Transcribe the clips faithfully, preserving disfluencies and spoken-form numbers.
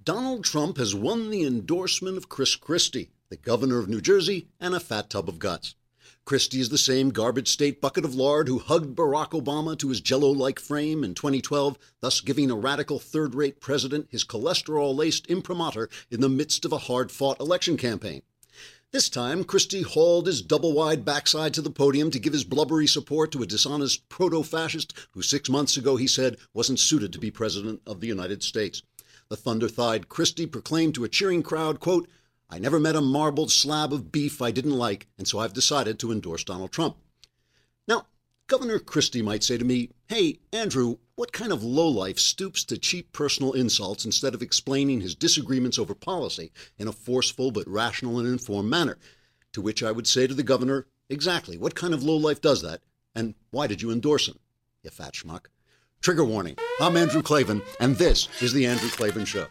Donald Trump has won the endorsement of Chris Christie, the governor of New Jersey, and a fat tub of guts. Christie is the same garbage state bucket of lard who hugged Barack Obama to his jello-like frame in twenty twelve, thus giving a radical third-rate president his cholesterol-laced imprimatur in the midst of a hard-fought election campaign. This time, Christie hauled his double-wide backside to the podium to give his blubbery support to a dishonest proto-fascist who six months ago, he said, wasn't suited to be president of the United States. The thunder-thighed Christie proclaimed to a cheering crowd, quote, "I never met a marbled slab of beef I didn't like, and so I've decided to endorse Donald Trump." Now, Governor Christie might say to me, "Hey, Andrew, what kind of lowlife stoops to cheap personal insults instead of explaining his disagreements over policy in a forceful but rational and informed manner?" To which I would say to the governor, exactly, what kind of lowlife does that, and why did you endorse him, you fat schmuck? Trigger warning, I'm Andrew Klavan, and this is The Andrew Klavan Show.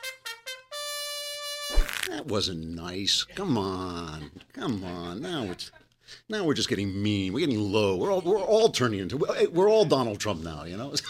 That wasn't nice. Come on. Come on. Now it's now we're just getting mean. We're getting low. We're all we're all turning into we're all Donald Trump now, you know?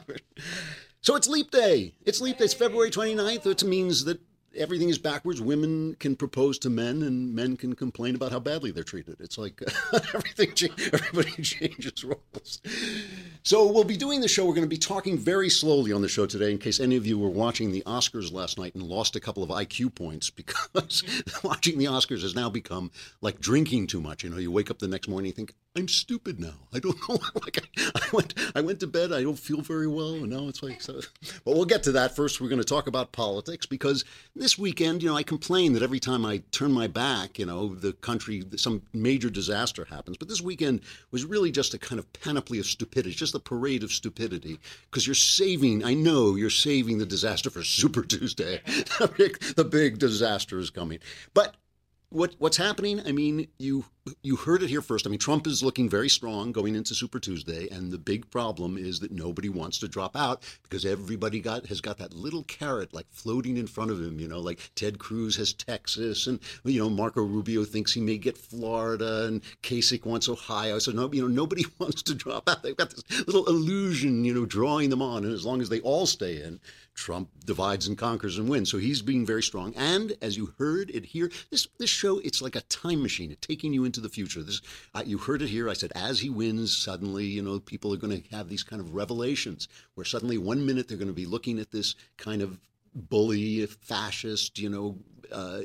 So it's Leap Day. It's Leap Day. It's February twenty-ninth, which means that everything is backwards. Women can propose to men, and men can complain about how badly they're treated. It's like everything, everybody changes roles. So we'll be doing the show. We're going to be talking very slowly on the show today in case any of you were watching the Oscars last night and lost a couple of I Q points because watching the Oscars has now become like drinking too much. You know, you wake up the next morning and think, I'm stupid now. I don't know. Like I, I went, I went to bed. I don't feel very well, and now it's like so. But we'll get to that first. We're going to talk about politics because this weekend, you know, I complain that every time I turn my back, you know, the country, some major disaster happens. But this weekend was really just a kind of panoply of stupidity, just a parade of stupidity, because you're saving. I know you're saving the disaster for Super Tuesday. the, big, the big disaster is coming, but. What what's happening? I mean, you you heard it here first. I mean, Trump is looking very strong going into Super Tuesday, and the big problem is that nobody wants to drop out because everybody got has got that little carrot like floating in front of him. You know, like Ted Cruz has Texas, and you know Marco Rubio thinks he may get Florida, and Kasich wants Ohio. So no, you know nobody wants to drop out. They've got this little illusion, you know, drawing them on, and as long as they all stay in, Trump divides and conquers and wins. So he's being very strong. And as you heard it here, this this show, it's like a time machine. It's taking you into the future. This uh, you heard it here. I said, as he wins, suddenly, you know, people are going to have these kind of revelations where suddenly one minute they're going to be looking at this kind of bully, fascist, you know, uh,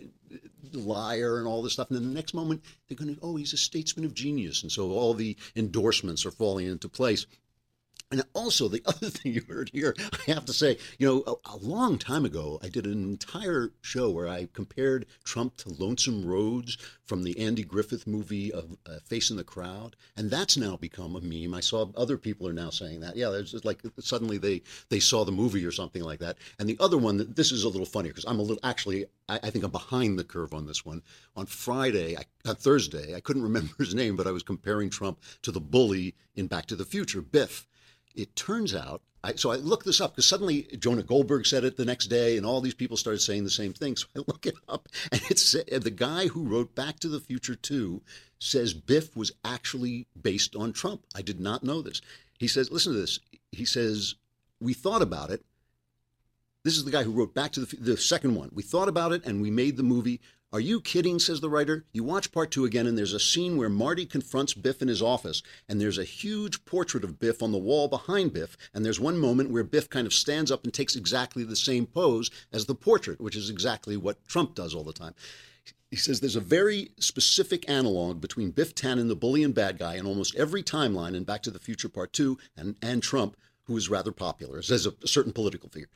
liar and all this stuff. And then the next moment they're going to, oh, he's a statesman of genius. And so all the endorsements are falling into place. And also, the other thing you heard here, I have to say, you know, a, a long time ago, I did an entire show where I compared Trump to Lonesome Rhodes from the Andy Griffith movie of uh, Facing the Crowd. And that's now become a meme. I saw other people are now saying that. Yeah, there's just like suddenly they, they saw the movie or something like that. And the other one, this is a little funnier because I'm a little, actually, I, I think I'm behind the curve on this one. On Friday, I, on Thursday, I couldn't remember his name, but I was comparing Trump to the bully in Back to the Future, Biff. It turns out, I, so I looked this up because suddenly Jonah Goldberg said it the next day and all these people started saying the same thing. So I look it up and it's the guy who wrote Back to the Future two says Biff was actually based on Trump. I did not know this. He says, listen to this. He says, we thought about it. This is the guy who wrote Back to the, the second one. We thought about it and we made the movie. Are you kidding, says the writer. You watch part two again, and there's a scene where Marty confronts Biff in his office, and there's a huge portrait of Biff on the wall behind Biff, and there's one moment where Biff kind of stands up and takes exactly the same pose as the portrait, which is exactly what Trump does all the time. He says there's a very specific analog between Biff Tannen, the bully and bad guy, in almost every timeline in Back to the Future Part two, and, and Trump, who is rather popular, as a, a certain political figure.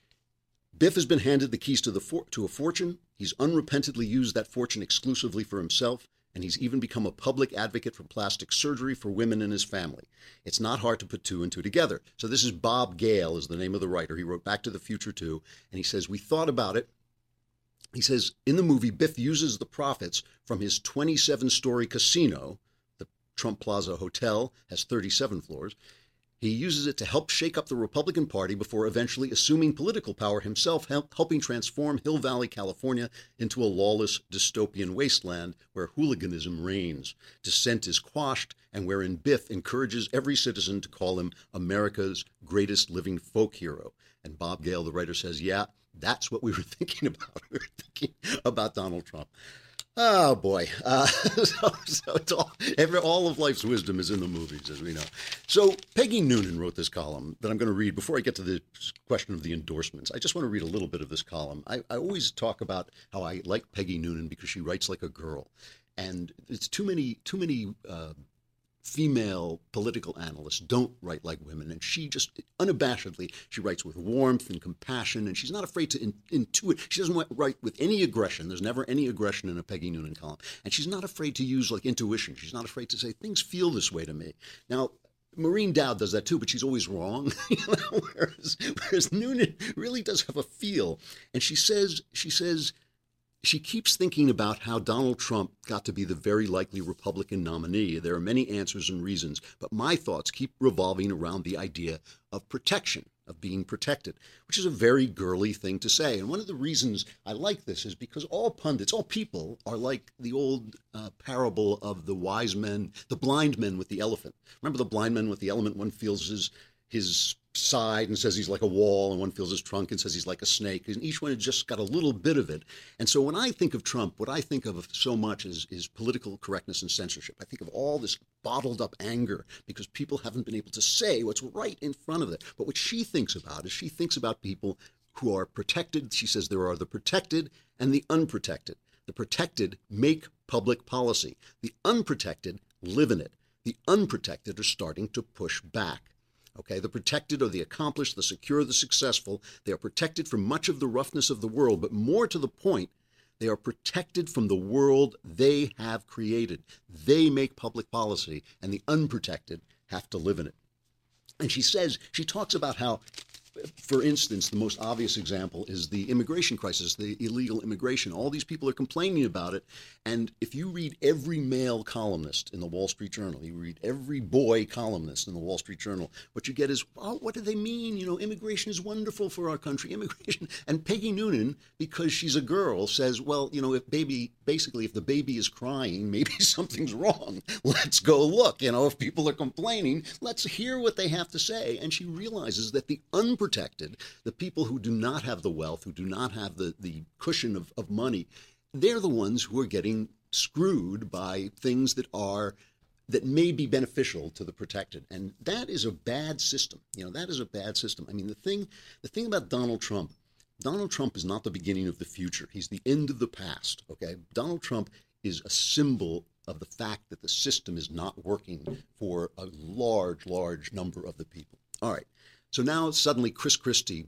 Biff has been handed the keys to the for- to a fortune. He's unrepentantly used that fortune exclusively for himself, and he's even become a public advocate for plastic surgery for women in his family. It's not hard to put two and two together. So this is Bob Gale is the name of the writer. He wrote Back to the Future two, and he says, we thought about it. He says, in the movie, Biff uses the profits from his twenty-seven story casino. The Trump Plaza Hotel has thirty-seven floors. He uses it to help shake up the Republican Party before eventually assuming political power himself, help, helping transform Hill Valley, California, into a lawless dystopian wasteland where hooliganism reigns, dissent is quashed, and wherein Biff encourages every citizen to call him America's greatest living folk hero. And Bob Gale, the writer, says, yeah, That's what we were thinking about. We were thinking about Donald Trump. Oh boy! Uh, so, so it's all, every, all of life's wisdom is in the movies, as we know. So Peggy Noonan wrote this column that I'm going to read before I get to the question of the endorsements. I just want to read a little bit of this column. I, I always talk about how I like Peggy Noonan because she writes like a girl, and it's too many too many. Uh, female political analysts don't write like women, and she just unabashedly, she writes with warmth and compassion, and she's not afraid to in, intuit. She doesn't write with any aggression. There's never any aggression in a Peggy Noonan column, and she's not afraid to use like intuition. She's not afraid to say things feel this way to me. Now, Maureen Dowd does that too, but she's always wrong. You know, whereas, whereas Noonan really does have a feel, and she says she says. She keeps thinking about how Donald Trump got to be the very likely Republican nominee. There are many answers and reasons, but my thoughts keep revolving around the idea of protection, of being protected, which is a very girly thing to say. And one of the reasons I like this is because all pundits, all people are like the old uh, parable of the wise men, the blind men with the elephant. Remember the blind men with the elephant? One feels his his side and says he's like a wall, and one feels his trunk and says he's like a snake, and each one has just got a little bit of it. And so when I think of Trump, what I think of so much is, is political correctness and censorship. I think of all this bottled up anger because people haven't been able to say what's right in front of it. But what she thinks about is she thinks about people who are protected. She says there are the protected and the unprotected. The protected make public policy. The unprotected live in it. The unprotected are starting to push back. Okay, the protected are the accomplished, the secure, the successful. They are protected from much of the roughness of the world, but more to the point, they are protected from the world they have created. They make public policy, and the unprotected have to live in it. And she says, she talks about how, for instance, the most obvious example is the immigration crisis, the illegal immigration. All these people are complaining about it. And if you read every male columnist in the Wall Street Journal, you read every boy columnist in the Wall Street Journal, what you get is, oh, what do they mean? You know, immigration is wonderful for our country. Immigration. And Peggy Noonan, because she's a girl, says, well, you know, if baby, basically, if the baby is crying, maybe something's wrong. Let's go look. You know, if people are complaining, let's hear what they have to say. And she realizes that the unprotected protected, the people who do not have the wealth, who do not have the, the cushion of, of money, they're the ones who are getting screwed by things that are that may be beneficial to the protected. And that is a bad system. You know, that is a bad system. I mean, the thing the thing about Donald Trump, Donald Trump is not the beginning of the future. He's the end of the past. Okay. Donald Trump is a symbol of the fact that the system is not working for a large, large number of the people. All right. So now suddenly Chris Christie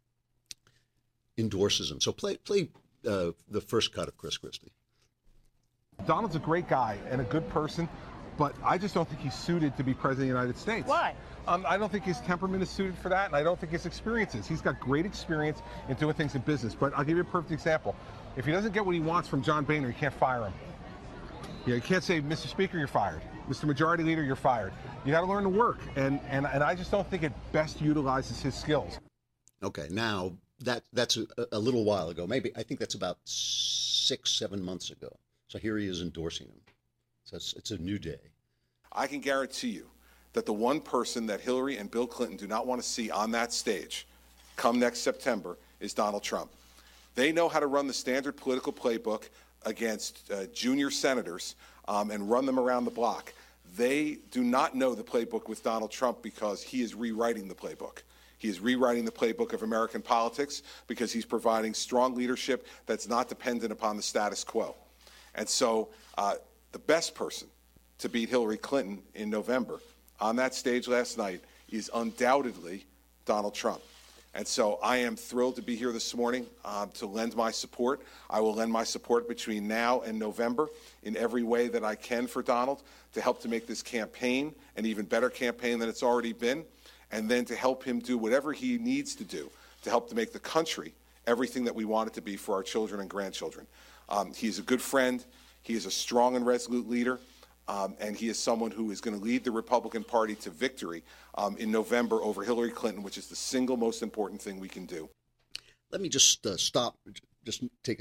endorses him. So play play uh, the first cut of Chris Christie. Donald's a great guy and a good person, but I just don't think he's suited to be president of the United States. Why? Um, I don't think his temperament is suited for that, and I don't think his experience is. He's got great experience in doing things in business, but I'll give you a perfect example. If he doesn't get what he wants from John Boehner, you can't fire him. You know, you can't say, Mister Speaker, you're fired. Mister Majority Leader, you're fired. You got to learn to work, and, and, and I just don't think it best utilizes his skills. Okay, now that that's a, a little while ago. Maybe I think that's about six, seven months ago. So here he is endorsing him. So it's, it's a new day. I can guarantee you that the one person that Hillary and Bill Clinton do not want to see on that stage come next September is Donald Trump. They know how to run the standard political playbook against uh, junior senators um, and run them around the block. They do not know the playbook with Donald Trump because he is rewriting the playbook. He is rewriting the playbook of American politics because he's providing strong leadership that's not dependent upon the status quo. And so uh, the best person to beat Hillary Clinton in November on that stage last night is undoubtedly Donald Trump. And so I am thrilled to be here this morning um, to lend my support. I will lend my support between now and November in every way that I can for Donald to help to make this campaign an even better campaign than it's already been, and then to help him do whatever he needs to do to help to make the country everything that we want it to be for our children and grandchildren. Um, he is a good friend. He is a strong and resolute leader. Um, and he is someone who is going to lead the Republican Party to victory um, in November over Hillary Clinton, which is the single most important thing we can do. Let me just uh, stop, just take a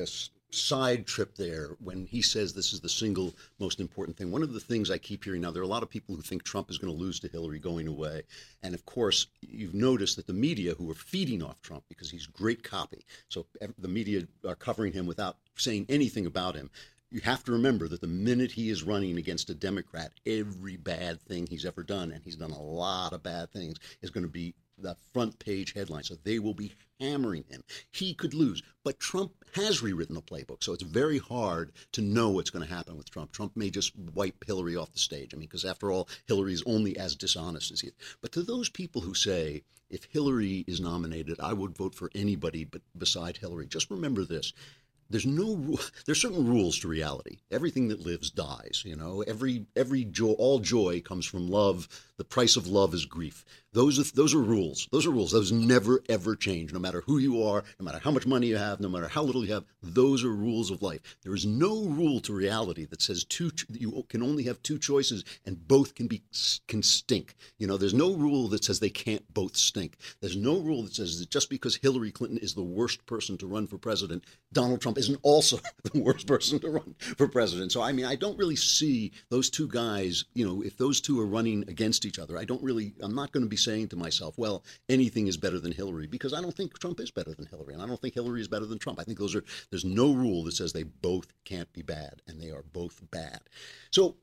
side trip there when he says this is the single most important thing. One of the things I keep hearing now, there are a lot of people who think Trump is going to lose to Hillary going away. And of course, you've noticed that the media who are feeding off Trump because he's great copy. So the media are covering him without saying anything about him. You have to remember that the minute he is running against a Democrat, every bad thing he's ever done, and he's done a lot of bad things, is going to be the front page headline. So they will be hammering him. He could lose. But Trump has rewritten the playbook. So it's very hard to know what's going to happen with Trump. Trump may just wipe Hillary off the stage. I mean, because after all, Hillary is only as dishonest as he is. But to those people who say, if Hillary is nominated, I would vote for anybody but beside Hillary, just remember this. There's no there's certain rules to reality. Everything that lives dies, you know. Every every joy, all joy comes from love. The price of love is grief. Those are those are rules. Those are rules. Those never ever change. No matter who you are, no matter how much money you have, no matter how little you have, those are rules of life. There is no rule to reality that says two you can only have two choices and both can be can stink. You know, there's no rule that says they can't both stink. There's no rule that says that just because Hillary Clinton is the worst person to run for president, Donald Trump isn't also the worst person to run for president. So, I mean, I don't really see those two guys, you know, if those two are running against each other, I don't really, I'm not going to be saying to myself, well, anything is better than Hillary, because I don't think Trump is better than Hillary, and I don't think Hillary is better than Trump. I think those are, there's no rule that says they both can't be bad, and they are both bad. So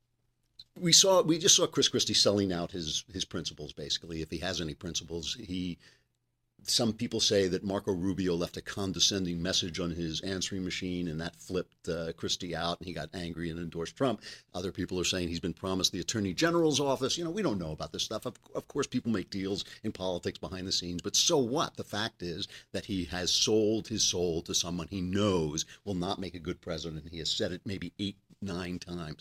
we saw, we just saw Chris Christie selling out his, his principles, basically. If he has any principles, he, some people say that Marco Rubio left a condescending message on his answering machine, and that flipped uh, Christie out, and he got angry and endorsed Trump. Other people are saying he's been promised the Attorney General's office. You know, we don't know about this stuff. Of, of course, people make deals in politics behind the scenes, but so what? The fact is that he has sold his soul to someone he knows will not make a good president. He has said it maybe eight, nine times.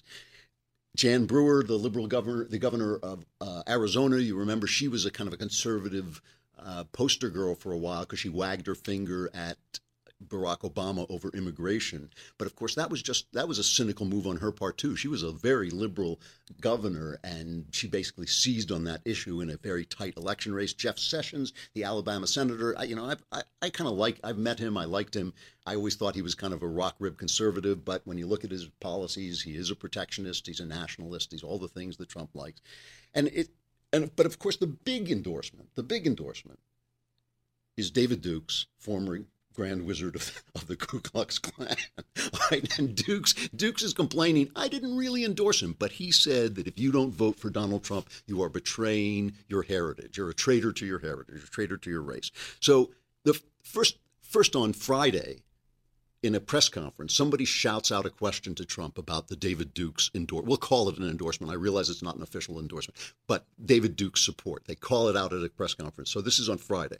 Jan Brewer, the liberal governor, the governor of uh, Arizona, you remember she was a kind of a conservative Uh, poster girl for a while because she wagged her finger at Barack Obama over immigration. But of course, that was just that was a cynical move on her part, too. She was a very liberal governor, and she basically seized on that issue in a very tight election race. Jeff Sessions, the Alabama senator, I, you know, I've, I, I kind of like I've met him. I liked him. I always thought he was kind of a rock rib conservative. But when you look at his policies, he is a protectionist. He's a nationalist. He's all the things that Trump likes. And it And, but of course, the big endorsement, the big endorsement is David Dukes, former Grand Wizard of, of the Ku Klux Klan. Right? And Dukes, Dukes is complaining, I didn't really endorse him, but he said that if you don't vote for Donald Trump, you are betraying your heritage. You're a traitor to your heritage, a traitor to your race. So the first, first on Friday, in a press conference, somebody shouts out a question to Trump about the David Dukes endorsement. We'll call it an endorsement. I realize it's not an official endorsement, but David Dukes support. They call it out at a press conference. So this is on Friday.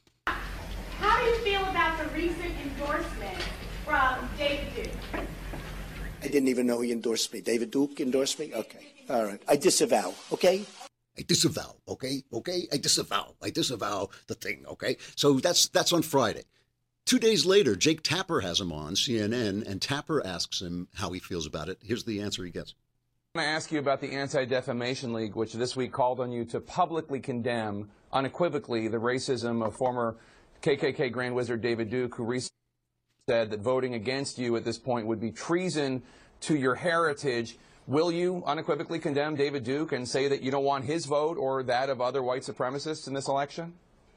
How do you feel about the recent endorsement from David Duke? I didn't even know he endorsed me. David Duke endorsed me? Okay. All right. I disavow, okay? I disavow, okay? Okay? I disavow. I disavow the thing, okay? So that's that's on Friday. Two days later, Jake Tapper has him on C N N, and Tapper asks him how he feels about it. Here's the answer he gets. I want to ask you about the Anti-Defamation League, which this week called on you to publicly condemn unequivocally the racism of former K K K Grand Wizard David Duke, who recently said that voting against you at this point would be treason to your heritage. Will you unequivocally condemn David Duke and say that you don't want his vote or that of other white supremacists in this election?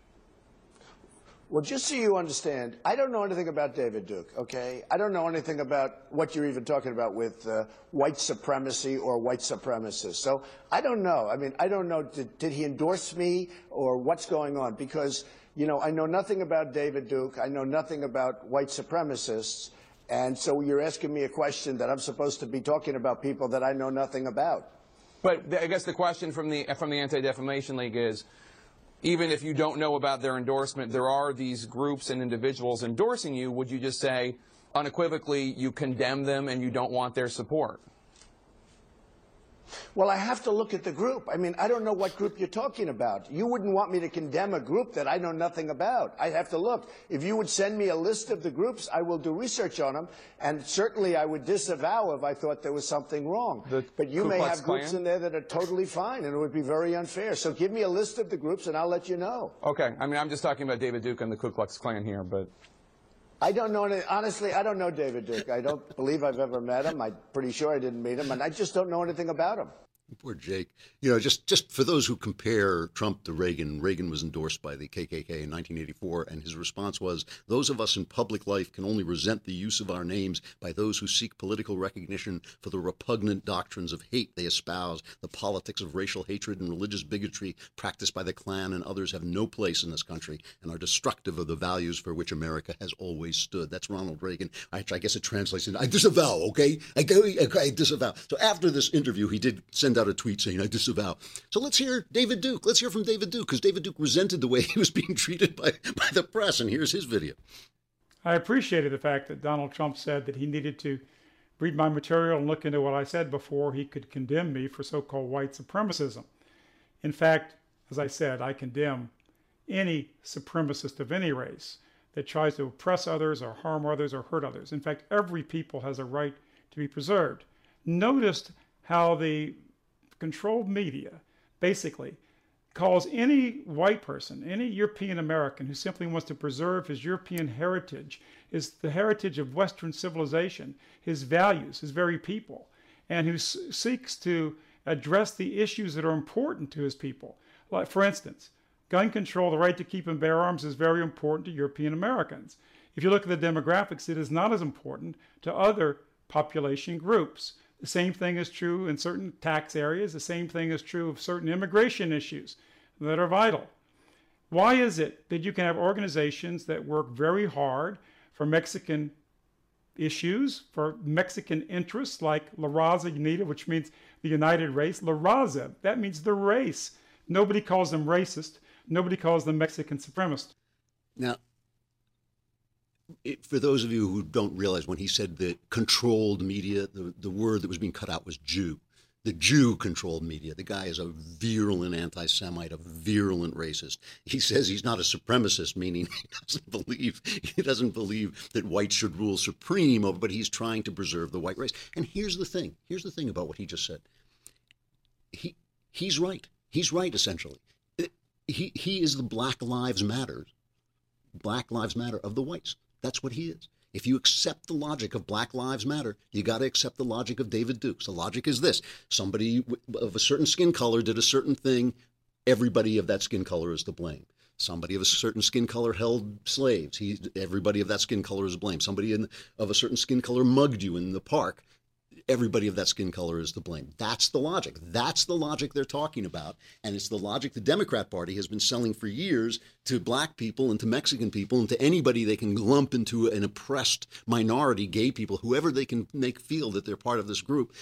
Well, just so you understand, I don't know anything about David Duke, okay? I don't know anything about what you're even talking about with uh, white supremacy or white supremacists. So I don't know. I mean, I don't know, did, did he endorse me or what's going on? Because, you know, I know nothing about David Duke. I know nothing about white supremacists. And so you're asking me a question that I'm supposed to be talking about people that I know nothing about. But I guess the question from the, from the Anti-Defamation League is, even if you don't know about their endorsement, there are these groups and individuals endorsing you. Would you just say unequivocally you condemn them and you don't want their support? Well, I have to look at the group. I mean, I don't know what group you're talking about. You wouldn't want me to condemn a group that I know nothing about. I have to look. If you would send me a list of the groups, I will do research on them, and certainly I would disavow if I thought there was something wrong. The but you Ku may Klux have groups Klan? in there that are totally fine, and it would be very unfair. So give me a list of the groups, and I'll let you know. Okay. I mean, I'm just talking about David Duke and the Ku Klux Klan here, but... I don't know any, honestly, I don't know David Duke. I don't believe I've ever met him. I'm pretty sure I didn't meet him, and I just don't know anything about him. Poor Jake. You know, just, just for those who compare Trump to Reagan, Reagan was endorsed by the K K K in nineteen eighty-four, and his response was, those of us in public life can only resent the use of our names by those who seek political recognition for the repugnant doctrines of hate they espouse. The politics of racial hatred and religious bigotry practiced by the Klan and others have no place in this country and are destructive of the values for which America has always stood. That's Ronald Reagan. I, I guess it translates into, I disavow, okay? I, I, I disavow. So after this interview, he did send out a tweet saying, I disavow. So let's hear David Duke. Let's hear from David Duke, because David Duke resented the way he was being treated by, by the press. And here's his video. I appreciated the fact that Donald Trump said that he needed to read my material and look into what I said before he could condemn me for so-called white supremacism. In fact, as I said, I condemn any supremacist of any race that tries to oppress others or harm others or hurt others. In fact, every people has a right to be preserved. Notice how the controlled media basically calls any white person, any European American who simply wants to preserve his European heritage, is the heritage of Western civilization, his values, his very people, and who s- seeks to address the issues that are important to his people. Like, for instance, gun control, the right to keep and bear arms, is very important to European Americans. If you look at the demographics, it is not as important to other population groups. The same thing is true in certain tax areas. The same thing is true of certain immigration issues that are vital. Why is it that you can have organizations that work very hard for Mexican issues, for Mexican interests, like La Raza Unida, which means the United Race? La Raza, that means the race. Nobody calls them racist. Nobody calls them Mexican supremacist. Now, It, for those of you who don't realize, when he said the controlled media, the, the word that was being cut out was Jew. The Jew-controlled media. The guy is a virulent anti-Semite, a virulent racist. He says he's not a supremacist, meaning he doesn't believe he doesn't believe that whites should rule supreme, but he's trying to preserve the white race. And here's the thing. Here's the thing about what he just said. He he's right. He's right, essentially. He he is the Black Lives Matter, Black Lives Matter of the whites. That's what he is. If you accept the logic of Black Lives Matter, you got to accept the logic of David Duke. The logic is this: somebody of a certain skin color did a certain thing, everybody of that skin color is to blame. Somebody of a certain skin color held slaves. He, everybody of that skin color is to blame. Somebody in, of a certain skin color mugged you in the park. Everybody of that skin color is to blame. That's the logic. That's the logic they're talking about. And it's the logic the Democrat Party has been selling for years to black people and to Mexican people and to anybody they can lump into an oppressed minority, gay people, whoever they can make feel that they're part of this group.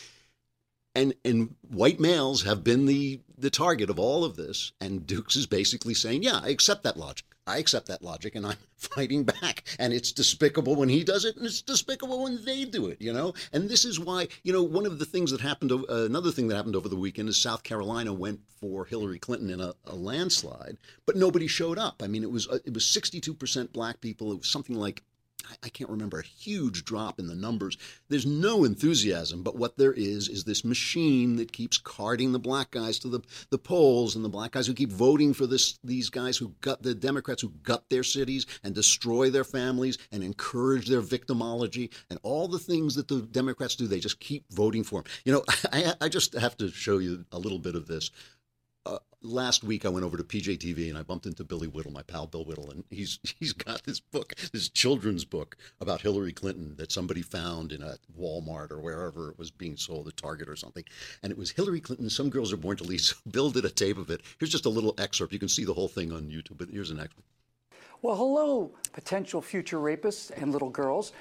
And and white males have been the, the target of all of this. And Dukes is basically saying, yeah, I accept that logic. I accept that logic, and I'm fighting back. And it's despicable when he does it, and it's despicable when they do it, you know? And this is why, you know, one of the things that happened, uh, another thing that happened over the weekend is South Carolina went for Hillary Clinton in a, a landslide, but nobody showed up. I mean, it was uh, it was sixty-two percent black people. It was something like, I can't remember, a huge drop in the numbers. There's no enthusiasm, but what there is is this machine that keeps carting the black guys to the, the polls, and the black guys who keep voting for this these guys who gut the Democrats who gut their cities and destroy their families and encourage their victimology and all the things that the Democrats do. They just keep voting for them. You know, I, I just have to show you a little bit of this. Uh, last week I went over to P J T V and I bumped into Billy Whittle, my pal Bill Whittle, and he's he's got this book, this children's book about Hillary Clinton that somebody found in a Walmart or wherever it was being sold, at Target or something. And it was Hillary Clinton, Some Girls Are Born to Lead. So Bill did a tape of it. Here's just a little excerpt. You can see the whole thing on YouTube, but here's an excerpt. Well, hello, potential future rapists and little girls.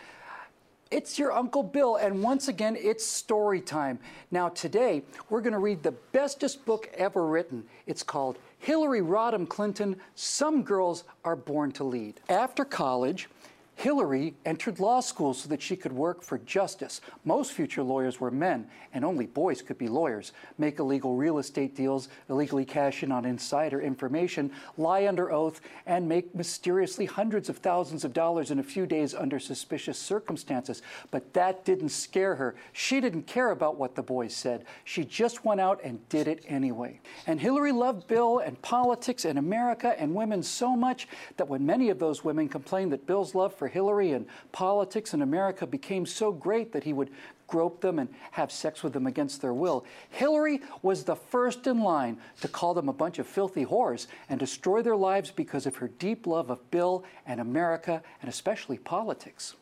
It's your Uncle Bill, and once again, it's story time. Now, today, we're going to read the bestest book ever written. It's called Hillary Rodham Clinton, Some Girls Are Born to Lead. After college, Hillary entered law school so that she could work for justice. Most future lawyers were men, and only boys could be lawyers. Make illegal real estate deals, illegally cash in on insider information, lie under oath, and make mysteriously hundreds of thousands of dollars in a few days under suspicious circumstances. But that didn't scare her. She didn't care about what the boys said. She just went out and did it anyway. And Hillary loved Bill and politics and America and women so much that when many of those women complained that Bill's love for Hillary and politics in America became so great that he would grope them and have sex with them against their will. Hillary was the first in line to call them a bunch of filthy whores and destroy their lives because of her deep love of Bill and America, and especially politics.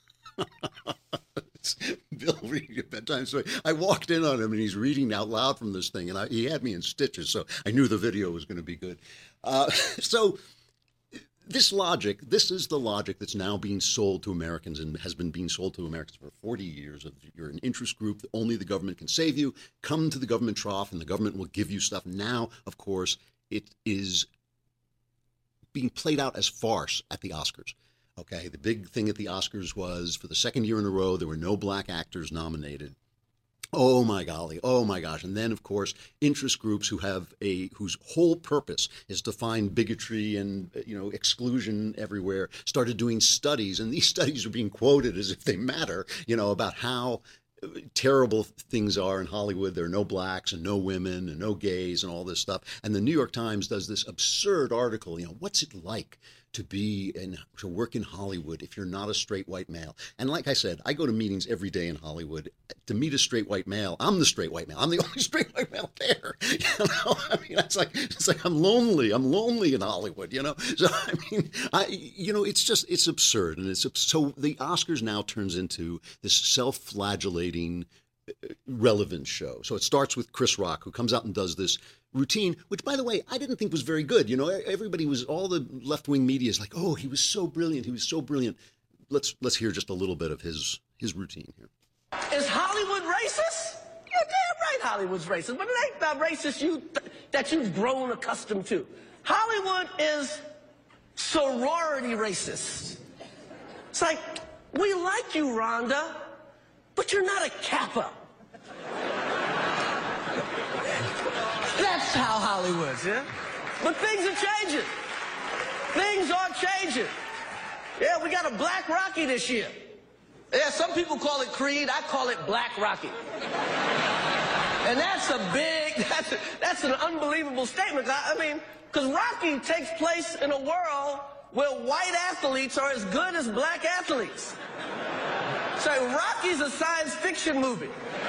Bill reading a bedtime story. I walked in on him and he's reading out loud from this thing, and I, he had me in stitches, so I knew the video was going to be good. Uh, so this logic, this is the logic that's now being sold to Americans and has been being sold to Americans for forty years. Of you're an interest group, only the government can save you. Come to the government trough and the government will give you stuff. Now, of course, it is being played out as farce at the Oscars. Okay, the big thing at the Oscars was for the second year in a row, there were no black actors nominated. Oh my golly, oh my gosh. And then, of course, interest groups who have a whose whole purpose is to find bigotry and, you know, exclusion everywhere started doing studies. And these studies are being quoted as if they matter, you know, about how terrible things are in Hollywood. There are no blacks and no women and no gays and all this stuff. And the New York Times does this absurd article, you know, what's it like to be and to work in Hollywood if you're not a straight white male? And like I said, I go to meetings every day in Hollywood. To meet a straight white male, I'm the straight white male. I'm the only straight white male there. You know, I mean, it's like it's like I'm lonely. I'm lonely in Hollywood. You know, so I mean, I you know, it's just it's absurd, and it's so the Oscars now turns into this self-flagellating relevance show. So it starts with Chris Rock, who comes out and does this routine, which, by the way, I didn't think was very good. You know, everybody was, all the left-wing media is like, oh, he was so brilliant. He was so brilliant. Let's let's hear just a little bit of his his routine here. Is Hollywood racist? You're damn right Hollywood's racist, but it ain't that racist you th- that you've grown accustomed to. Hollywood is sorority racist. It's like, we like you, Rhonda, but you're not a Kappa. That's how Hollywood's, yeah? But things are changing. Things are changing. Yeah, we got a Black Rocky this year. Yeah, some people call it Creed. I call it Black Rocky. And that's a big, that's, a, that's an unbelievable statement. I, I mean, because Rocky takes place in a world where white athletes are as good as black athletes. So Rocky's a science fiction movie.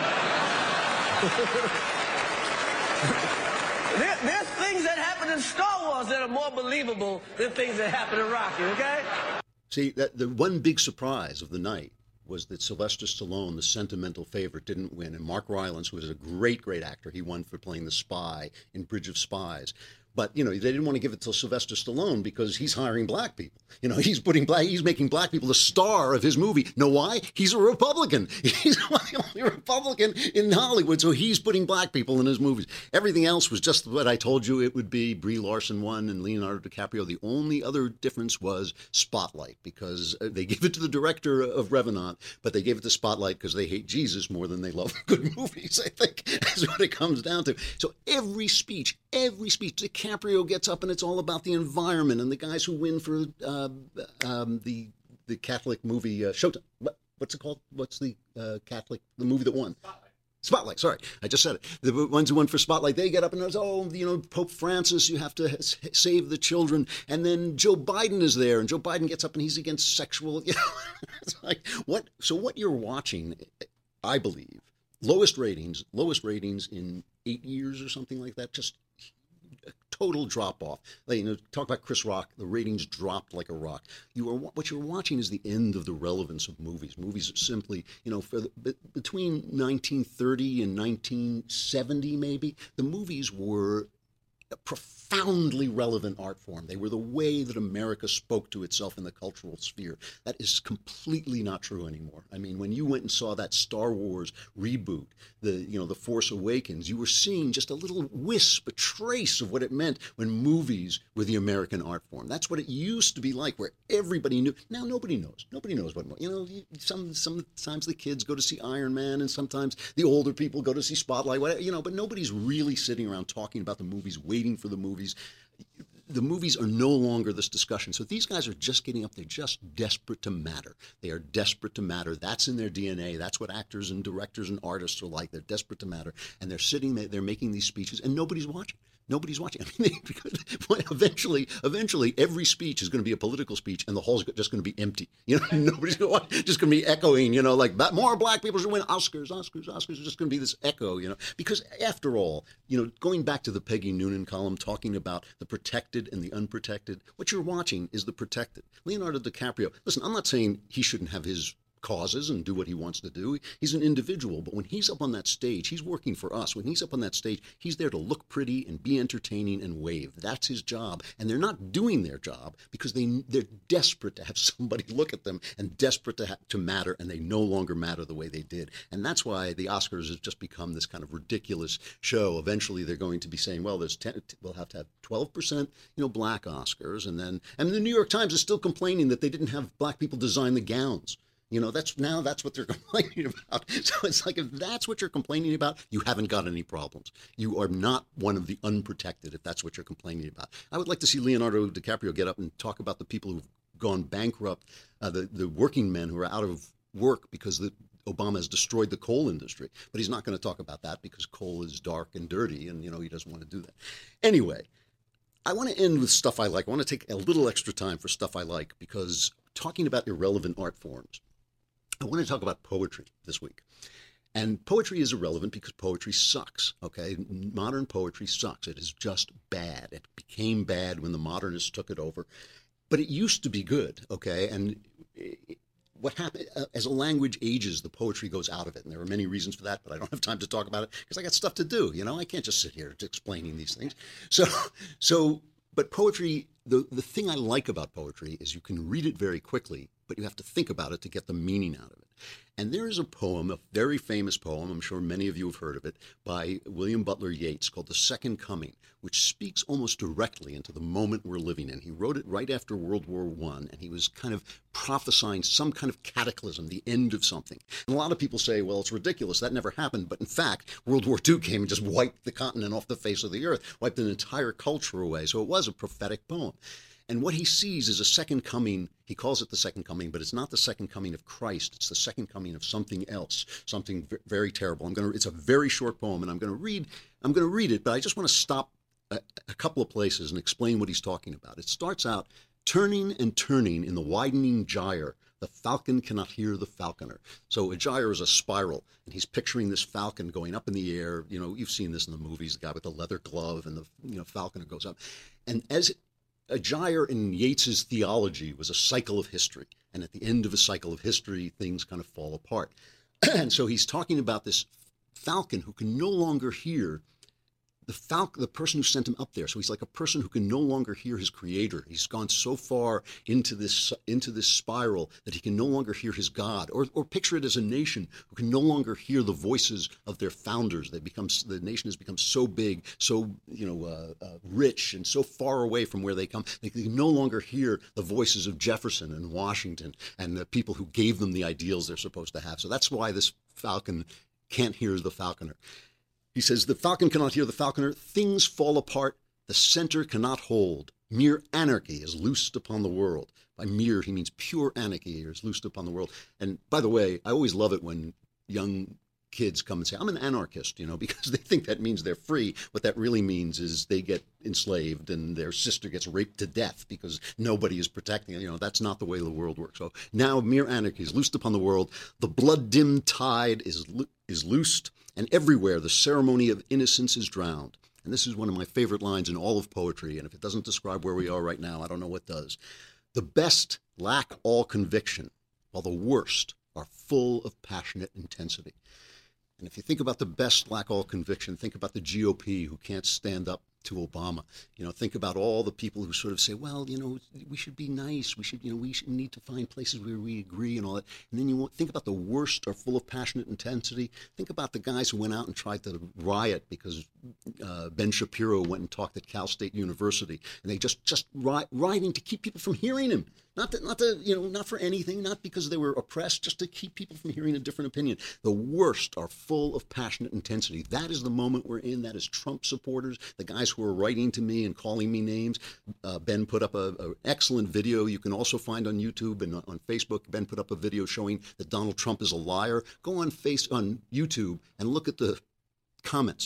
there, there's things that happen in Star Wars that are more believable than things that happen in Rocky, okay? See, that the one big surprise of the night was that Sylvester Stallone, the sentimental favorite, didn't win. And Mark Rylance, who was a great, great actor, he won for playing the spy in Bridge of Spies. But, you know, they didn't want to give it to Sylvester Stallone because he's hiring black people. You know, he's putting black, he's making black people the star of his movie. Know why? He's a Republican. He's the only Republican in Hollywood, so he's putting black people in his movies. Everything else was just what I told you it would be. Brie Larson won and Leonardo DiCaprio. The only other difference was Spotlight, because they gave it to the director of Revenant, but they gave it to Spotlight because they hate Jesus more than they love good movies, I think. That's what it comes down to. So every speech, every speech, DiCaprio gets up and it's all about the environment and the guys who win for uh, um, the the Catholic movie uh, Showtime. What, what's it called? What's the uh, Catholic the movie that won? Spotlight. Spotlight. Sorry, I just said it. The ones who won for Spotlight, they get up and goes, oh, you know, Pope Francis, you have to save the children. And then Joe Biden is there, and Joe Biden gets up and he's against sexual. You know, it's like what? So what you're watching, I believe, lowest ratings, lowest ratings in eight years or something like that. Just a total drop off. Like, you know, talk about Chris Rock. The ratings dropped like a rock. You are what you're watching is the end of the relevance of movies. Movies are simply, you know, for the, between nineteen thirty and nineteen seventy, maybe the movies were a profoundly relevant art form. They were the way that America spoke to itself in the cultural sphere. That is completely not true anymore. I mean, when you went and saw that Star Wars reboot, the you know, The Force Awakens, you were seeing just a little wisp, a trace of what it meant when movies were the American art form. That's what it used to be like, where everybody knew. Now nobody knows. Nobody knows what, you know, some sometimes the kids go to see Iron Man and sometimes the older people go to see Spotlight, whatever, you know, but nobody's really sitting around talking about the movies, waiting for the movies. The movies are no longer this discussion. So these guys are just getting up. They're just desperate to matter. They are desperate to matter. That's in their D N A. That's what actors and directors and artists are like. They're desperate to matter. And they're sitting there, they're making these speeches, and nobody's watching. Nobody's watching. I mean, because eventually, eventually, every speech is going to be a political speech, and the hall's just going to be empty. You know, nobody's going to watch. Just going to be echoing. You know, like more black people should win Oscars, Oscars, Oscars. It's just going to be this echo. You know, because after all, you know, going back to the Peggy Noonan column talking about the protected and the unprotected, what you're watching is the protected. Leonardo DiCaprio. Listen, I'm not saying he shouldn't have his causes and do what he wants to do. He's an individual, but when he's up on that stage, he's working for us. When he's up on that stage, he's there to look pretty and be entertaining and wave. That's his job. And they're not doing their job because they, they're desperate to have somebody look at them and desperate to, ha- to matter, and they no longer matter the way they did. And that's why the Oscars has just become this kind of ridiculous show. Eventually, they're going to be saying, well, there's ten, we'll have to have twelve percent, you know, black Oscars. And then, and the New York Times is still complaining that they didn't have black people design the gowns. You know, that's now that's what they're complaining about. So it's like, if that's what you're complaining about, you haven't got any problems. You are not one of the unprotected, if that's what you're complaining about. I would like to see Leonardo DiCaprio get up and talk about the people who've gone bankrupt, uh, the, the working men who are out of work because the, Obama has destroyed the coal industry. But he's not going to talk about that because coal is dark and dirty, and, you know, he doesn't want to do that. Anyway, I want to end with stuff I like. I want to take a little extra time for stuff I like, because talking about irrelevant art forms, I want to talk about poetry this week. And poetry is irrelevant because poetry sucks, okay? Modern poetry sucks. It is just bad. It became bad when the modernists took it over. But it used to be good, okay? And it, what happened, uh, as a language ages, the poetry goes out of it. And there are many reasons for that, but I don't have time to talk about it because I got stuff to do, you know? I can't just sit here explaining these things. So, so but poetry, the, the thing I like about poetry is you can read it very quickly, but you have to think about it to get the meaning out of it. And there is a poem, a very famous poem, I'm sure many of you have heard of it, by William Butler Yeats called The Second Coming, which speaks almost directly into the moment we're living in. He wrote it right after World War One, and he was kind of prophesying some kind of cataclysm, the end of something. And a lot of people say, well, it's ridiculous, that never happened. But in fact, World War Two came and just wiped the continent off the face of the earth, wiped an entire culture away. So it was a prophetic poem. And what he sees is a second coming. He calls it the second coming, but it's not the second coming of Christ. It's the second coming of something else, something very terrible. I'm going to. It's a very short poem, and I'm going to read. I'm going to read it, but I just want to stop a, a couple of places and explain what he's talking about. It starts out, turning and turning in the widening gyre, the falcon cannot hear the falconer. So a gyre is a spiral, and he's picturing this falcon going up in the air. You know, you've seen this in the movies, the guy with the leather glove and the you know falconer goes up, and as it, a gyre in Yeats's theology was a cycle of history. And at the end of a cycle of history, things kind of fall apart. And so he's talking about this falcon who can no longer hear the falcon, the person who sent him up there. So he's like a person who can no longer hear his creator. He's gone so far into this into this spiral that he can no longer hear his God. Or or picture it as a nation who can no longer hear the voices of their founders. They become the nation has become so big, so you know uh, uh, rich, and so far away from where they come. They can no longer hear the voices of Jefferson and Washington and the people who gave them the ideals they're supposed to have. So that's why this falcon can't hear the falconer. He says, the falcon cannot hear the falconer. Things fall apart. The center cannot hold. Mere anarchy is loosed upon the world. By mere, he means pure anarchy is loosed upon the world. And by the way, I always love it when young kids come and say, I'm an anarchist, you know, because they think that means they're free. What that really means is they get enslaved and their sister gets raped to death because nobody is protecting it. You know, that's not the way the world works. So now mere anarchy is loosed upon the world. The blood-dimmed tide is lo- is loosed, and everywhere the ceremony of innocence is drowned. And this is one of my favorite lines in all of poetry, and if it doesn't describe where we are right now, I don't know what does. The best lack all conviction, while the worst are full of passionate intensity. And if you think about the best lack all conviction, think about the G O P who can't stand up to Obama. You know, think about all the people who sort of say, well, you know, we should be nice. We should, you know, we should need to find places where we agree and all that. And then you think about the worst are full of passionate intensity. Think about the guys who went out and tried to riot because uh, Ben Shapiro went and talked at Cal State University, and they just just ri- rioting to keep people from hearing him. Not to, not to, you know, not for anything, not because they were oppressed, just to keep people from hearing a different opinion. The worst are full of passionate intensity. That is the moment we're in. That is Trump supporters, the guys who are writing to me and calling me names. Uh, Ben put up an excellent video you can also find on YouTube and on Facebook. Ben put up a video showing that Donald Trump is a liar. Go on face on YouTube and look at the comments.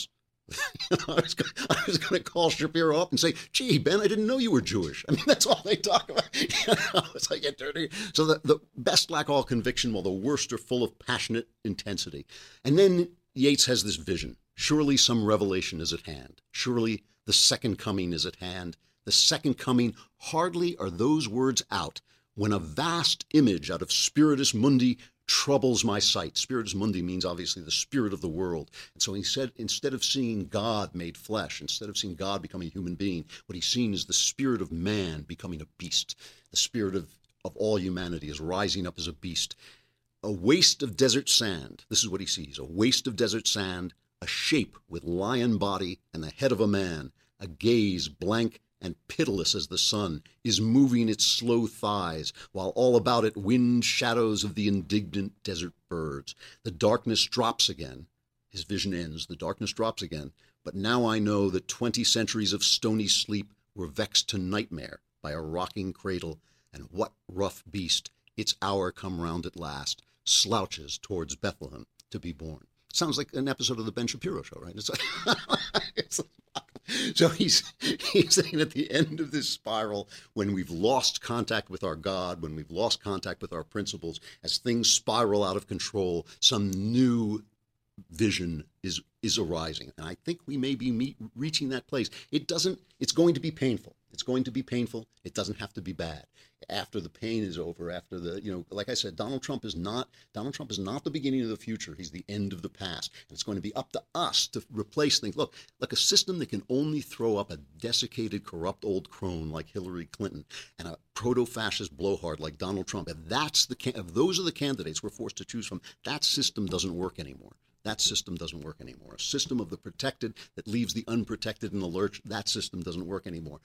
You know, I was gonna, I was going to call Shapiro up and say, "Gee, Ben, I didn't know you were Jewish." I mean, that's all they talk about. You know, it's like get dirty. So the, the best lack all conviction, while the worst are full of passionate intensity. And then Yates has this vision. Surely some revelation is at hand. Surely the second coming is at hand. The second coming, hardly are those words out when a vast image out of Spiritus Mundi troubles my sight. Spiritus Mundi means obviously the spirit of the world. And so he said, instead of seeing God made flesh, instead of seeing God becoming a human being, what he's seen is the spirit of man becoming a beast. The spirit of, of all humanity is rising up as a beast. A waste of desert sand. This is what he sees. A waste of desert sand, a shape with lion body and the head of a man, a gaze blank and pitiless as the sun, is moving its slow thighs, while all about it wind shadows of the indignant desert birds. The darkness drops again. His vision ends. The darkness drops again. But now I know that twenty centuries of stony sleep were vexed to nightmare by a rocking cradle, and what rough beast, its hour come round at last, slouches towards Bethlehem to be born. Sounds like an episode of the Ben Shapiro Show, right? It's like, it's like, so he's he's saying at the end of this spiral, when we've lost contact with our God, when we've lost contact with our principles, as things spiral out of control, some new vision is is arising. And I think we may be meet, reaching that place. It doesn't, it's going to be painful. It's going to be painful. It doesn't have to be bad. After the pain is over, after the, you know, like I said, Donald Trump is not, Donald Trump is not the beginning of the future. He's the end of the past. And it's going to be up to us to replace things. Look, like a system that can only throw up a desiccated, corrupt old crone like Hillary Clinton and a proto-fascist blowhard like Donald Trump. If that's the, if those are the candidates we're forced to choose from, that system doesn't work anymore. That system doesn't work anymore. A system of the protected that leaves the unprotected in the lurch, that system doesn't work anymore.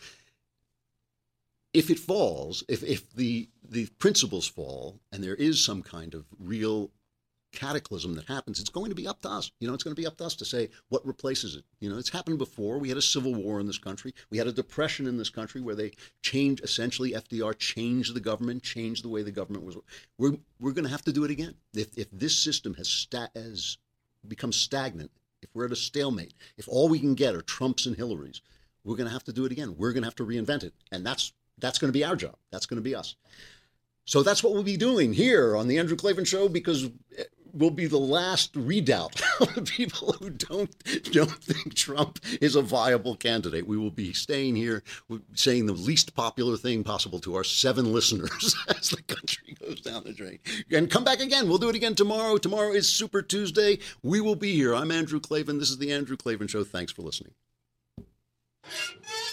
If it falls, if, if the the principles fall and there is some kind of real cataclysm that happens, it's going to be up to us. You know, it's going to be up to us to say what replaces it. You know, it's happened before. We had a civil war in this country. We had a depression in this country where they changed, essentially F D R changed the government, changed the way the government was. We're, we're going to have to do it again. If, if this system has, sta- has become stagnant, if we're at a stalemate, if all we can get are Trumps and Hillarys, we're going to have to do it again. We're going to have to reinvent it. And that's That's going to be our job. That's going to be us. So that's what we'll be doing here on the Andrew Klavan Show, because we'll be the last redoubt of the people who don't don't think Trump is a viable candidate. We will be staying here, saying the least popular thing possible to our seven listeners as the country goes down the drain. And come back again. We'll do it again tomorrow. Tomorrow is Super Tuesday. We will be here. I'm Andrew Klavan. This is the Andrew Klavan Show. Thanks for listening.